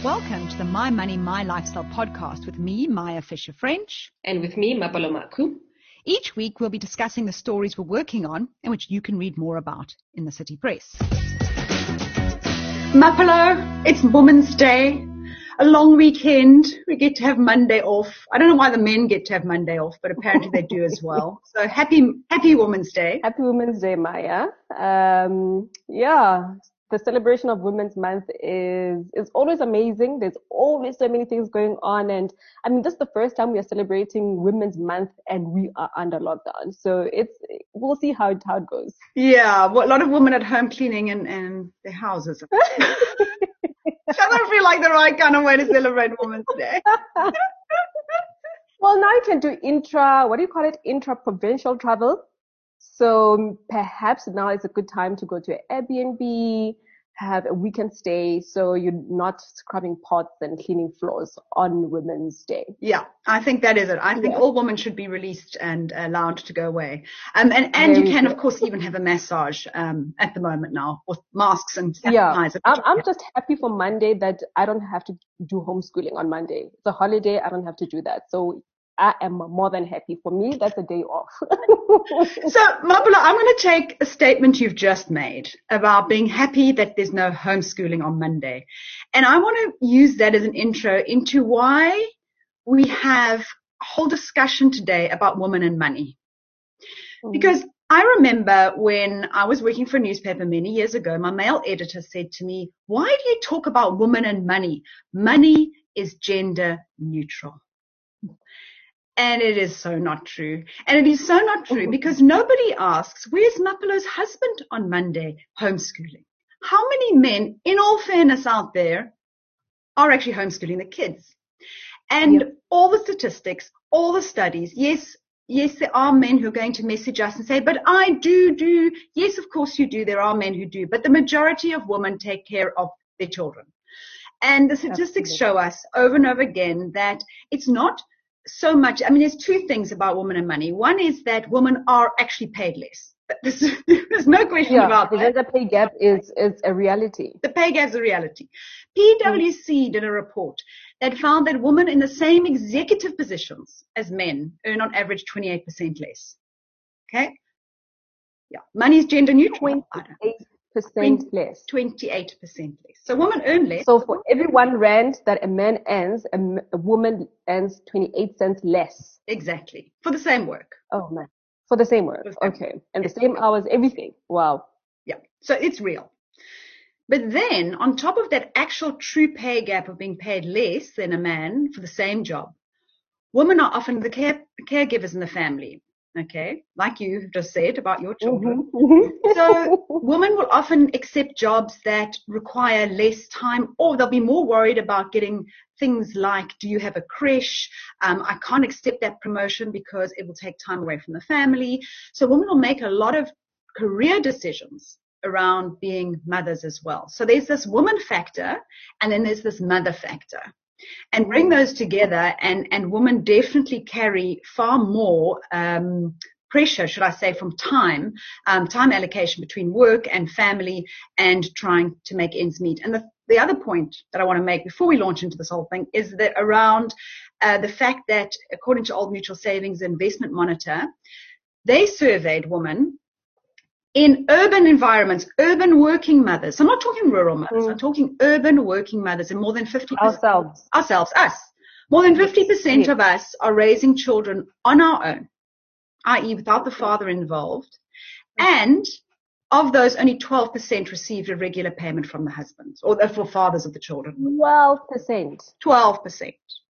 Welcome to the My Money, My Lifestyle podcast with me, Maya Fisher-French. And with me, Mapalo Maku. Each week we'll be discussing the stories we're working on and which you can read more about in the City Press. Mapalo, it's Women's Day. A long weekend. We get to have Monday off. I don't know why the men get to have Monday off, but apparently they do as well. So happy Women's Day. Happy Women's Day, Maya. The celebration of Women's Month is always amazing. There's always so many things going on. And I mean, this is the first time we are celebrating Women's Month and we are under lockdown. So we'll see how it goes. Yeah, a lot of women at home cleaning and their houses. Doesn't feel like the right kind of way to celebrate Women's Day. Well, now you can do intra-provincial travel. So perhaps now is a good time to go to an Airbnb, have a weekend stay, so you're not scrubbing pots and cleaning floors on Women's Day. Yeah, I think that is it. I think all women should be released and allowed to go away. And you can, of course, even have a massage at the moment now with masks and sanitizer. Yeah, I'm just happy for Monday that I don't have to do homeschooling on Monday. It's a holiday. I don't have to do that. So I am more than happy. For me, that's a day off. So, Mapalo, I'm going to take a statement you've just made about being happy that there's no homeschooling on Monday. And I want to use that as an intro into why we have a whole discussion today about women and money. Because I remember when I was working for a newspaper many years ago, my male editor said to me, "Why do you talk about women and money? Money is gender neutral." And it is so not true. And it is so not true because nobody asks, where's Mapalo's husband on Monday homeschooling? How many men, in all fairness out there, are actually homeschooling the kids? And all the statistics, all the studies, yes, there are men who are going to message us and say, but I do. Yes, of course you do. There are men who do. But the majority of women take care of their children. And the statistics show us over and over again that it's not so much. I mean, there's two things about women and money. One is that women are actually paid less. There's no question about that. The pay gap is a reality. The pay gap is a reality. PwC did a report that found that women in the same executive positions as men earn on average 28% less. Okay? Yeah. Money is gender neutral. 28% less. 28% less. So women earn less. So for every R1 that a man earns, a woman earns 28 cents less. Exactly. For the same work. Oh man. For the same work. Okay. And the same hours, everything. Wow. Yeah. So it's real. But then on top of that actual true pay gap of being paid less than a man for the same job, women are often the caregivers in the family. Okay, like you just said about your children. So women will often accept jobs that require less time, or they'll be more worried about getting things like, do you have a creche? I can't accept that promotion because it will take time away from the family. So women will make a lot of career decisions around being mothers as well. So there's this woman factor, and then there's this mother factor. And bring those together, and women definitely carry far more pressure, should I say, from time allocation between work and family and trying to make ends meet. And the other point that I want to make before we launch into this whole thing is that around the fact that, according to Old Mutual Savings Investment Monitor, they surveyed women in urban environments, urban working mothers. I'm not talking rural mothers. I'm talking urban working mothers, and more than 50%. Us. More than 50% of us are raising children on our own, i.e. without the father involved. And of those, only 12% received a regular payment from the husbands or for fathers of the children. 12%. 12%.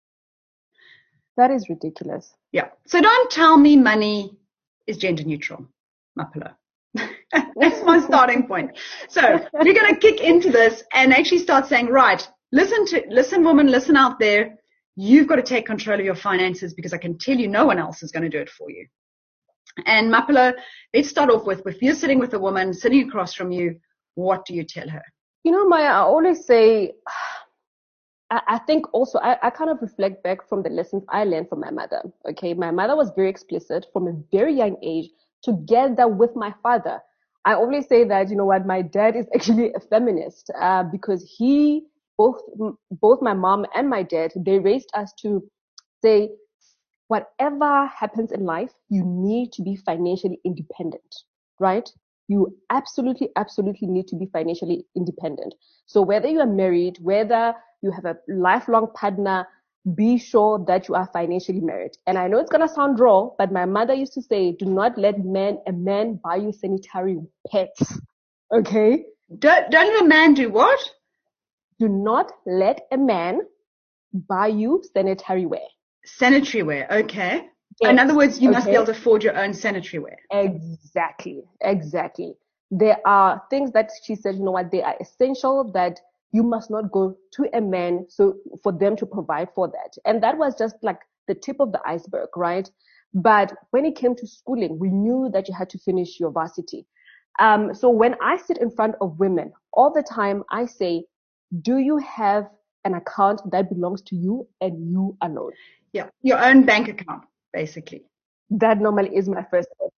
That is ridiculous. Yeah. So don't tell me money is gender neutral, Mapalo. That's my starting point. So we're going to kick into this and actually start saying, right, listen, woman, listen out there. You've got to take control of your finances because I can tell you no one else is going to do it for you. And Mapalo, let's start off with, if you're sitting with a woman sitting across from you, what do you tell her? You know, Maya, I always say, I think also I kind of reflect back from the lessons I learned from my mother. Okay, my mother was very explicit from a very young age together with my father. I always say that, you know what, my dad is actually a feminist because he both my mom and my dad, they raised us to say, whatever happens in life, you need to be financially independent, right? You absolutely, absolutely need to be financially independent. So whether you are married, whether you have a lifelong partner, be sure that you are financially married. And I know it's going to sound raw, but my mother used to say, do not let a man buy you sanitary pads. Okay? Don't let a man do what? Do not let a man buy you sanitary wear. Sanitary wear, okay. Yes. In other words, you must be Okay. able to afford your own sanitary wear. Exactly. There are things that she said, you know what, they are essential that you must not go to a man so for them to provide for that. And that was just like the tip of the iceberg, right? But when it came to schooling, we knew that you had to finish your varsity. So when I sit in front of women all the time, I say, do you have an account that belongs to you and you alone? Yeah, your own bank account, basically. That normally is my first step.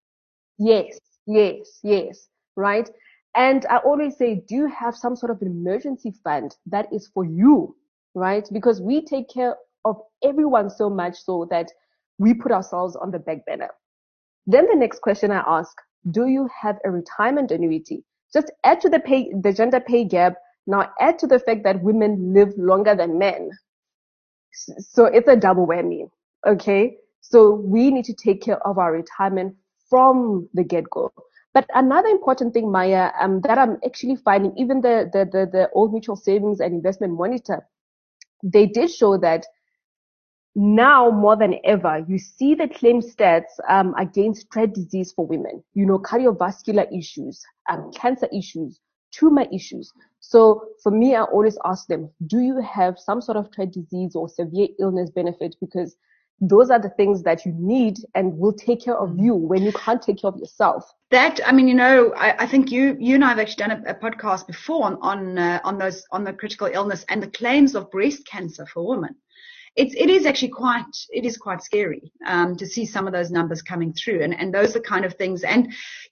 Yes, right? And I always say, do you have some sort of an emergency fund that is for you, right? Because we take care of everyone so much so that we put ourselves on the back burner. Then the next question I ask, do you have a retirement annuity? Just add to the gender pay gap. Now add to the fact that women live longer than men. So it's a double whammy. Okay. So we need to take care of our retirement from the get-go. But another important thing, Maya, that I'm actually finding, even the Old Mutual Savings and Investment Monitor, they did show that now more than ever, you see the claim stats against dread disease for women, cardiovascular issues, cancer issues, tumor issues. So for me, I always ask them, do you have some sort of dread disease or severe illness benefit? Because those are the things that you need and will take care of you when you can't take care of yourself. That, I mean, I think you and I have actually done a podcast before on the critical illness and the claims of breast cancer for women. It is actually quite scary to see some of those numbers coming through, and those are the kind of things. And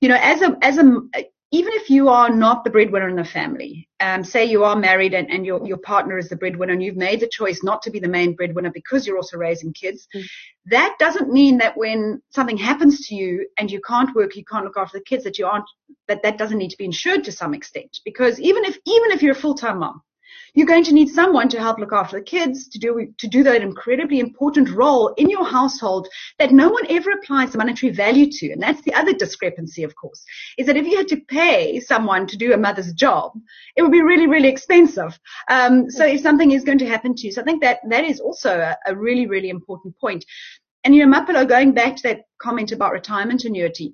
even if you are not the breadwinner in the family, say you are married and your partner is the breadwinner and you've made the choice not to be the main breadwinner because you're also raising kids, that doesn't mean that when something happens to you and you can't work, you can't look after the kids, that doesn't need to be insured to some extent. Because even if you're a full-time mom, you're going to need someone to help look after the kids, to do that incredibly important role in your household that no one ever applies the monetary value to. And that's the other discrepancy, of course, is that if you had to pay someone to do a mother's job, it would be really, really expensive. So if something is going to happen to you, so I think that is also a really, really important point. And, Mapelo, going back to that comment about retirement annuity,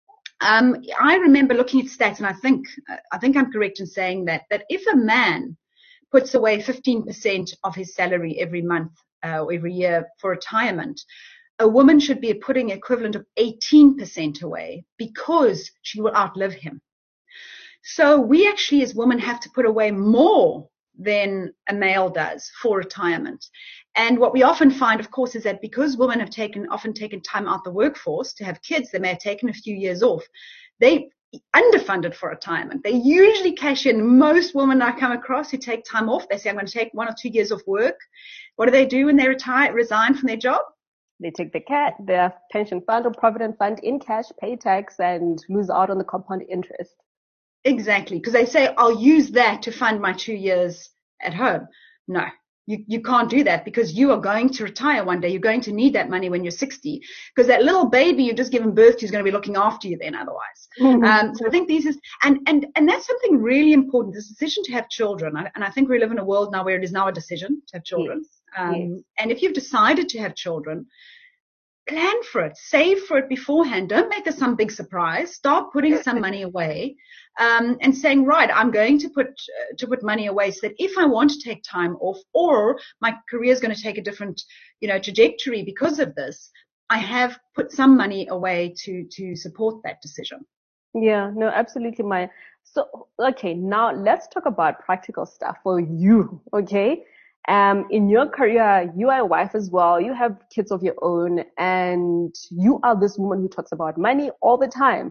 I remember looking at stats, and I think I'm correct in saying that if a man puts away 15% of his salary every month or every year for retirement, a woman should be putting equivalent of 18% away because she will outlive him. So we actually as women have to put away more than a male does for retirement. And what we often find, of course, is that because women have often taken time out the workforce to have kids, they may have taken a few years off, they underfunded for retirement. They usually cash in. Most women I come across who take time off, they say, I'm going to take 1 or 2 years off work. What do they do when they resign from their job? They take their pension fund or provident fund in cash, pay tax, and lose out on the compound interest. Exactly, because they say, I'll use that to fund my 2 years at home. No, you can't do that because you are going to retire one day. You're going to need that money when you're 60 because that little baby you've just given birth to is going to be looking after you then otherwise. So I think these is, and that's something really important, this decision to have children. And I think we live in a world now where it is now a decision to have children. Yes. And if you've decided to have children, plan for it, save for it beforehand. Don't make this some big surprise. Start putting some money away, and saying, right, I'm going to put money away so that if I want to take time off or my career is going to take a different, trajectory because of this, I have put some money away to support that decision. Yeah, no, absolutely, Maya. So, okay, now let's talk about practical stuff for you, okay? In your career, you are a wife as well. You have kids of your own, and you are this woman who talks about money all the time.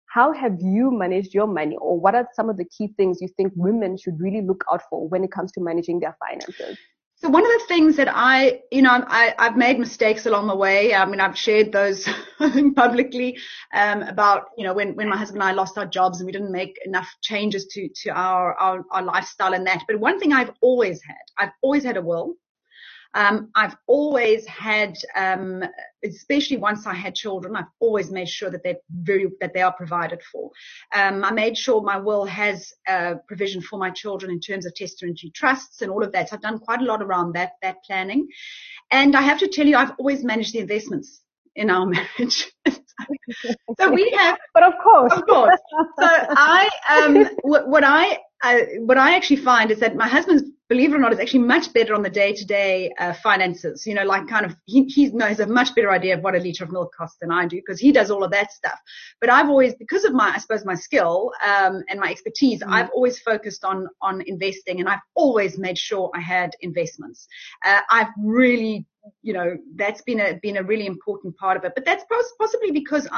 how have you managed your money, or what are some of the key things you think women should really look out for when it comes to managing their finances? So one of the things that I've made mistakes along the way. I mean, I've shared those publicly, about, when my husband and I lost our jobs and we didn't make enough changes to our lifestyle and that. But one thing I've always had a will. I've always had, especially once I had children, I've always made sure that they are provided for. I made sure my will has provision for my children in terms of testamentary trusts and all of that. So I've done quite a lot around that planning. And I have to tell you, I've always managed the investments in our marriage. So we have, but of course. So what I actually find is that my husband's, believe it or not, is actually much better on the day-to-day finances. He knows a much better idea of what a liter of milk costs than I do, because he does all of that stuff. But I've always, because of my skill and my expertise, I've always focused on investing, and I've always made sure I had investments. I've really, that's been a really important part of it. But that's possibly because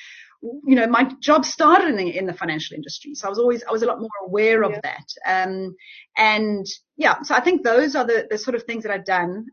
my job started in the financial industry. So I was a lot more aware of that. So I think those are the sort of things that I've done.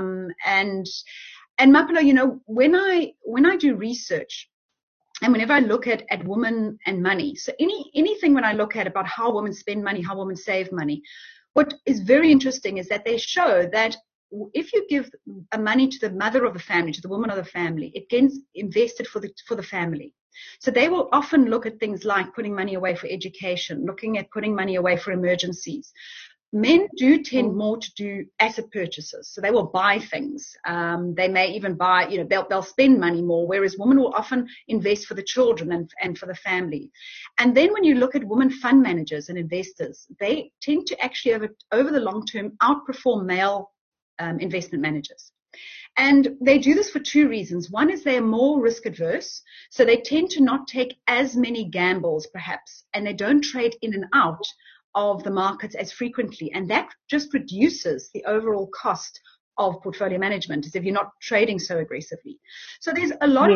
And Mapelo, when I do research, and whenever I look at women and money, so anything when I look at about how women spend money, how women save money, what is very interesting is that they show that if you give money to the mother of the family, to the woman of the family, it gets invested for the family. So they will often look at things like putting money away for education, looking at putting money away for emergencies. Men do tend more to do asset purchases. So they will buy things. They may even buy, they'll spend money more, whereas women will often invest for the children and for the family. And then when you look at women fund managers and investors, they tend to actually over the long term outperform male investment managers. And they do this for two reasons. One is they're more risk adverse, so they tend to not take as many gambles perhaps, and they don't trade in and out of the markets as frequently. And that just reduces the overall cost of portfolio management, as if you're not trading so aggressively. So there's a lot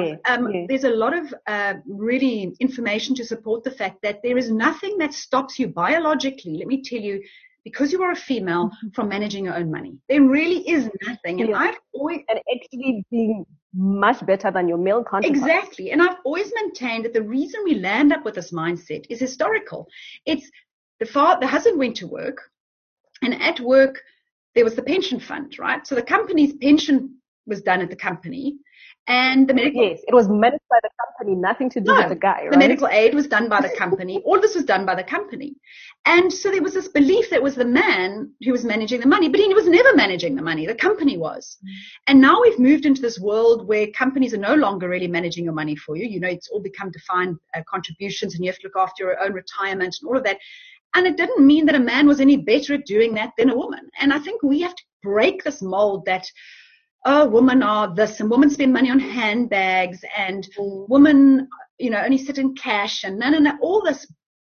of really information to support the fact that there is nothing that stops you biologically, let me tell you, because you are a female, from managing your own money. There really is nothing. And and actually being much better than your male counterparts. Exactly. And I've always maintained that the reason we land up with this mindset is historical. It's the husband went to work, and at work there was the pension fund, right? So the company's pension was done at the company, and the medical... Yes, it was managed by the company, nothing to do with the guy, right? The medical aid was done by the company. All this was done by the company. And so there was this belief that it was the man who was managing the money, but he was never managing the money. The company was. And now we've moved into this world where companies are no longer really managing your money for you. It's all become defined contributions, and you have to look after your own retirement and all of that. And it didn't mean that a man was any better at doing that than a woman. And I think we have to break this mold that, women are this, and women spend money on handbags, and women, only sit in cash, and no, all this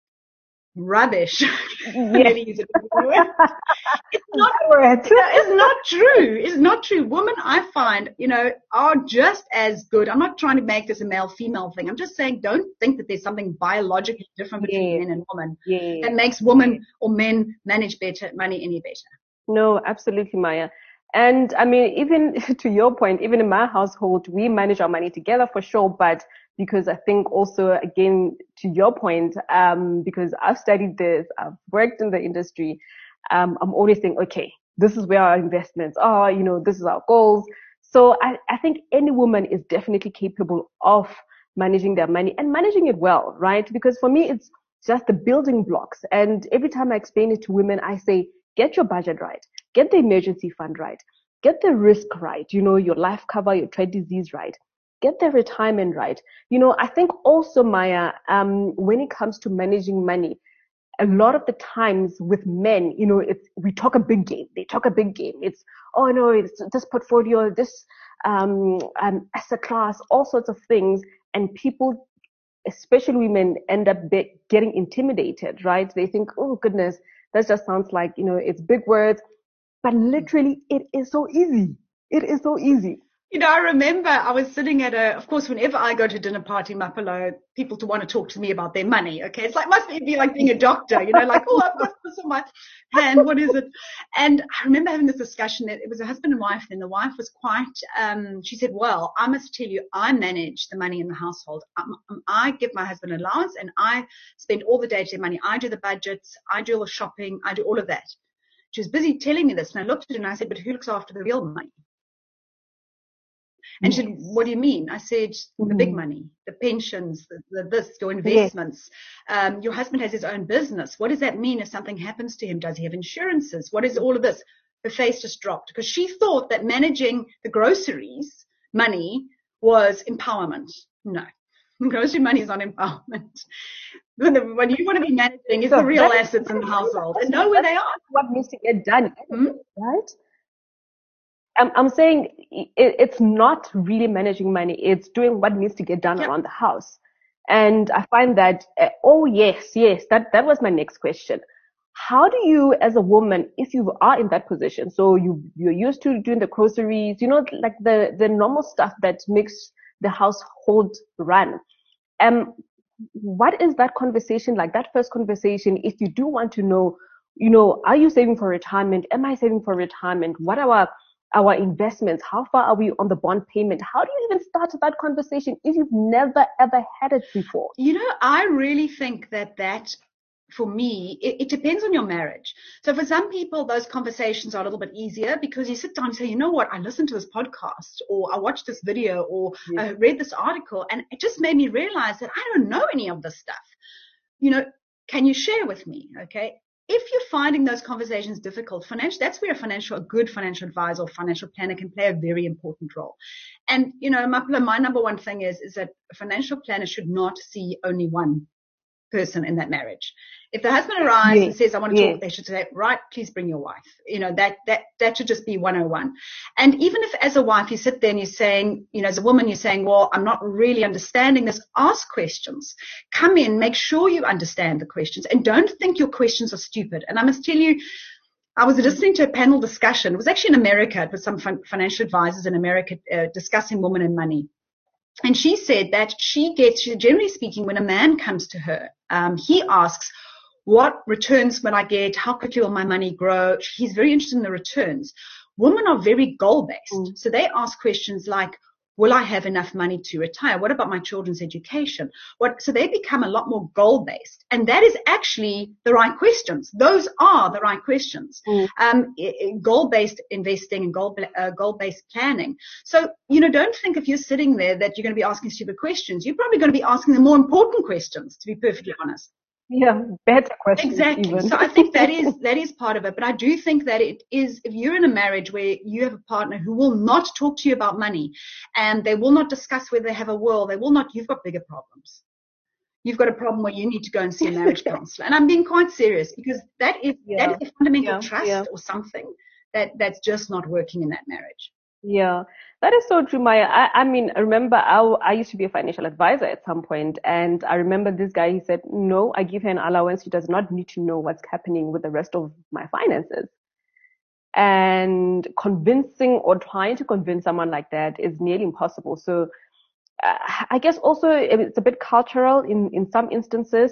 rubbish. It's not true. It's not true. Women, I find, are just as good. I'm not trying to make this a male-female thing. I'm just saying, don't think that there's something biologically different between men and women that makes women or men manage money any better. No, absolutely, Maya. And I mean, even to your point, even in my household, we manage our money together for sure. But because I think also, again, to your point, because I've studied this, I've worked in the industry, I'm always saying, okay, this is where our investments are, this is our goals. So I think any woman is definitely capable of managing their money and managing it well, right? Because for me, it's just the building blocks. And every time I explain it to women, I say, get your budget right. Get the emergency fund right. Get the risk right. Your life cover, your trade disease right. Get the retirement right. I think also, Maya, when it comes to managing money, a lot of the times with men, we talk a big game. They talk a big game. It's, oh no, it's this portfolio, this asset class, all sorts of things. And people, especially women, end up getting intimidated, right? They think, oh goodness, that just sounds like, it's big words. But literally, it is so easy. It is so easy. I remember I was sitting of course, whenever I go to a dinner party in Mapelo, people to want to talk to me about their money. Okay. It's like, must be like being a doctor, like, oh, I've got this on my hand. What is it? And I remember having this discussion. It was a husband and wife, and the wife was quite, she said, well, I must tell you, I manage the money in the household. I give my husband an allowance and I spend all the day-to-day money. I do the budgets. I do all the shopping. I do all of that. She was busy telling me this. And I looked at her and I said, but who looks after the real money? And she said, what do you mean? I said, the big money, the pensions, your investments. Yes. Your husband has his own business. What does that mean if something happens to him? Does he have insurances? What is all of this? Her face just dropped because she thought that managing the groceries money was empowerment. No, grocery money is not empowerment. What you want to be managing is the real assets in the household and know where they are. What needs to get done, right? I'm saying it's not really managing money. It's doing what needs to get done around the house. And I find that, yes, that was my next question. How do you, as a woman, if you are in that position, so you're used to doing the groceries, like the normal stuff that makes the household run. What is that conversation like, that first conversation, if you do want to know, are you saving for retirement? Am I saving for retirement? What are our investments? How far are we on the bond payment? How do you even start that conversation if you've never ever had it before? I really think that for me, it depends on your marriage. So for some people, those conversations are a little bit easier because you sit down and say, you know what, I listened to this podcast or I watched this video or I read this article and it just made me realize that I don't know any of this stuff. Can you share with me? Okay. If you're finding those conversations difficult, that's where a good financial advisor or financial planner can play a very important role. And, my number one thing is that a financial planner should not see only one person in that marriage. If the husband arrives and says, I want to talk, they should say, right, please bring your wife. That should just be 101. And even if as a wife you sit there and you're saying, as a woman, you're saying, well, I'm not really understanding this, ask questions. Come in, make sure you understand the questions and don't think your questions are stupid. And I must tell you, I was listening to a panel discussion. It was actually in America. It was some financial advisors in America discussing women and money. And she said that generally speaking, when a man comes to her, he asks, what returns will I get? How quickly will my money grow? He's very interested in the returns. Women are very goal-based. So they ask questions like, will I have enough money to retire? What about my children's education? So they become a lot more goal-based. And that is actually the right questions. Those are the right questions. Goal-based investing and goal-based planning. So, don't think if you're sitting there that you're going to be asking stupid questions. You're probably going to be asking the more important questions, to be perfectly honest. Yeah, better questions. Exactly. Even. So I think that is part of it. But I do think that it is, if you're in a marriage where you have a partner who will not talk to you about money and they will not discuss whether they have a will, you've got bigger problems. You've got a problem where you need to go and see a marriage counselor. And I'm being quite serious because that is a fundamental trust or something that's just not working in that marriage. Yeah, that is so true, Maya. I mean, I remember I used to be a financial advisor at some point, and I remember this guy, he said, no, I give her an allowance. She does not need to know what's happening with the rest of my finances. And convincing or trying to convince someone like that is nearly impossible. So I guess also it's a bit cultural in some instances.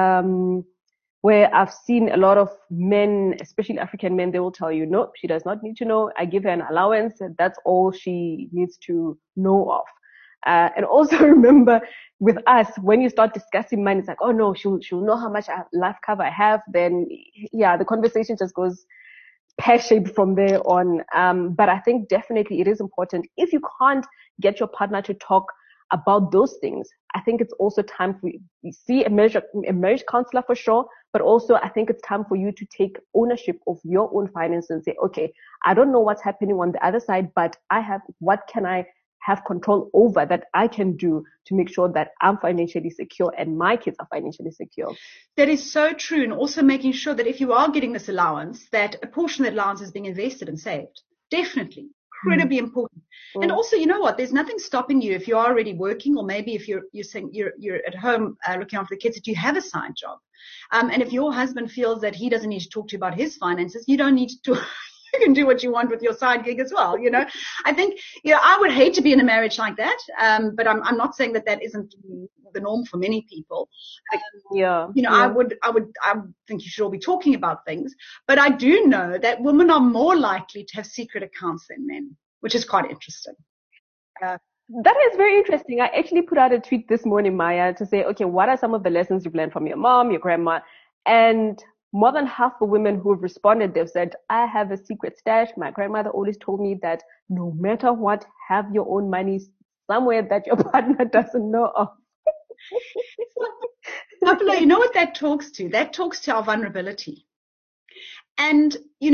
Where I've seen a lot of men, especially African men, they will tell you, no, she does not need to know. I give her an allowance. That's all she needs to know of. And also remember with us, when you start discussing money, it's like, oh no, she'll know how much life cover I have. Then the conversation just goes pear-shaped from there on. But I think definitely it is important. If you can't get your partner to talk about those things, I think it's also time for you see a marriage counselor for sure, but also I think it's time for you to take ownership of your own finances and say, okay, I don't know what's happening on the other side, but what can I have control over that I can do to make sure that I'm financially secure and my kids are financially secure. That is so true. And also making sure that if you are getting this allowance, that a portion of that allowance is being invested and saved. Definitely. Incredibly important. And also, you know what? There's nothing stopping you if you're already working, or maybe if you're saying you're at home looking after the kids, that you have a side job. And if your husband feels that he doesn't need to talk to you about his finances, you don't need to you can do what you want with your side gig as well. I think, I would hate to be in a marriage like that. But I'm not saying that isn't the norm for many people. I think you should all be talking about things, but I do know that women are more likely to have secret accounts than men, which is quite interesting. That is very interesting. I actually put out a tweet this morning, Maya, to say, okay, what are some of the lessons you've learned from your mom, your grandma? And more than half the women who have responded, they've said, I have a secret stash. My grandmother always told me that no matter what, have your own money somewhere that your partner doesn't know of. Pablo, you know what that talks to? That talks to our vulnerability. And,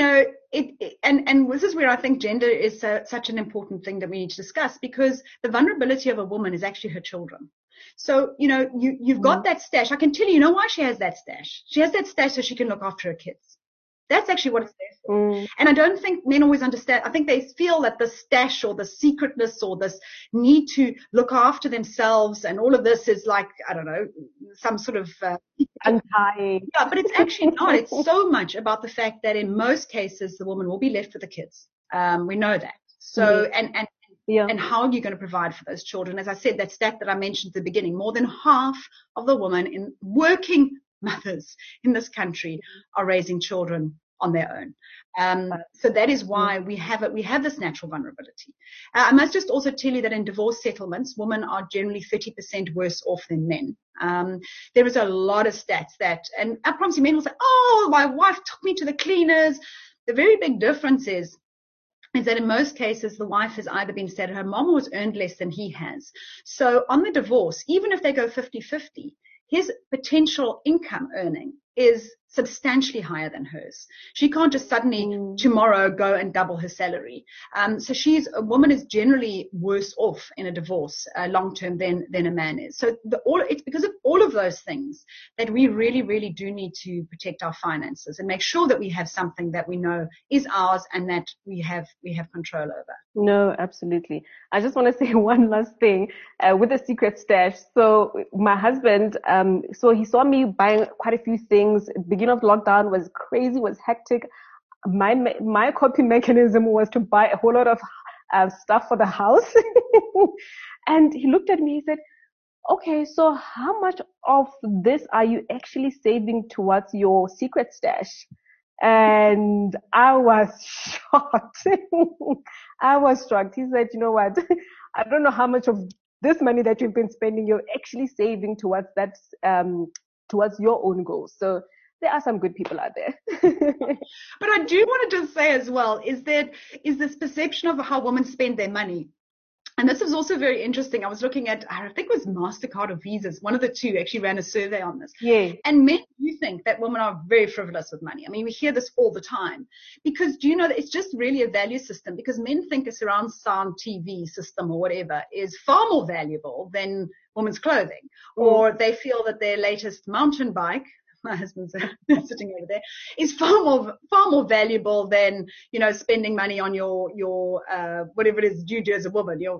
and this is where I think gender is such an important thing that we need to discuss, because the vulnerability of a woman is actually her children. So, you've got that stash. I can tell you, why she has that stash? She has that stash so she can look after her kids. That's actually what it's there for. And I don't think men always understand. I think they feel that the stash or the secretness or this need to look after themselves and all of this is like, I don't know, some sort of untying. Yeah, but it's actually not. It's so much about the fact that in most cases the woman will be left with the kids. We know that. So and how are you going to provide for those children? As I said, that stat that I mentioned at the beginning, more than half of the women in working mothers in this country are raising children on their own. So that is why we have this natural vulnerability. I must just also tell you that in divorce settlements, women are generally 30% worse off than men. There is a lot of stats and I promise you, men will say, oh, my wife took me to the cleaners. The very big difference is that in most cases, the wife has either been stayed at home mom or has earned less than he has. So on the divorce, even if they go 50-50, his potential income earning is substantially higher than hers. She can't just suddenly tomorrow go and double her salary. So a woman is generally worse off in a divorce long term than a man is. So it's because of all of those things that we really, really do need to protect our finances and make sure that we have something that we know is ours and that we have control over. No, absolutely. I just want to say one last thing with the secret stash. So my husband, so he saw me buying quite a few things. Beginning of lockdown was crazy, was hectic. My coping mechanism was to buy a whole lot of stuff for the house. And he looked at me, he said, okay, so how much of this are you actually saving towards your secret stash? And I was shocked. I was shocked. He said, you know what? I don't know how much of this money that you've been spending, you're actually saving towards that, towards your own goals. So there are some good people out there. But I do want to just say as well, is this perception of how women spend their money. And this is also very interesting. I was looking at, I think it was MasterCard or Visas. One of the two actually ran a survey on this. Yeah. And men do think that women are very frivolous with money. I mean, we hear this all the time. Because do you know that it's just really a value system? Because men think a surround sound TV system or whatever is far more valuable than women's clothing. Or they feel that their latest mountain bike, my husband's sitting over there, is far more valuable than, spending money on your whatever it is you do as a woman, your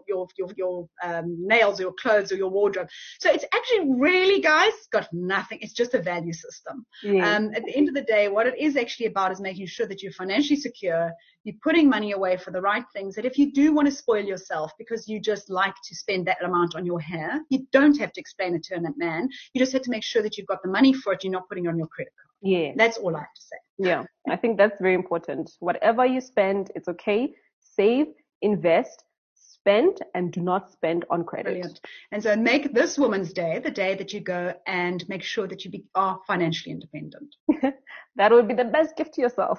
nails or your clothes or your wardrobe. So it's actually really, guys, got nothing. It's just a value system. Yeah. At the end of the day, what it is actually about is making sure that you're financially secure. You're putting money away for the right things, that if you do want to spoil yourself because you just like to spend that amount on your hair, you don't have to explain it to a man. You just have to make sure that you've got the money for it. You're not putting it on your credit card. Yeah. That's all I have to say. Yeah. I think that's very important. Whatever you spend, it's okay. Save, invest, spend, and do not spend on credit. Brilliant. And so make this Women's Day the day that you go and make sure that you are financially independent. That would be the best gift to yourself.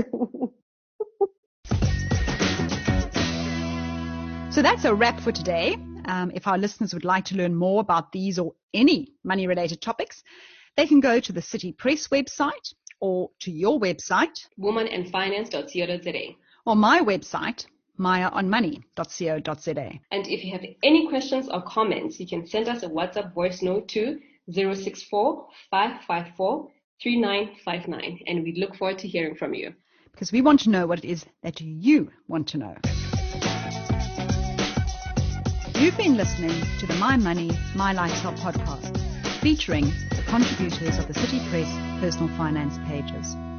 So that's a wrap for today. If our listeners would like to learn more about these or any money-related topics, they can go to the City Press website or to your website, womanandfinance.co.za, or my website, mayaonmoney.co.za. And if you have any questions or comments, you can send us a WhatsApp voice note to 064 554 3959, and we look forward to hearing from you. Because we want to know what it is that you want to know. You've been listening to the My Money, My Lifestyle podcast, featuring the contributors of the City Press personal finance pages.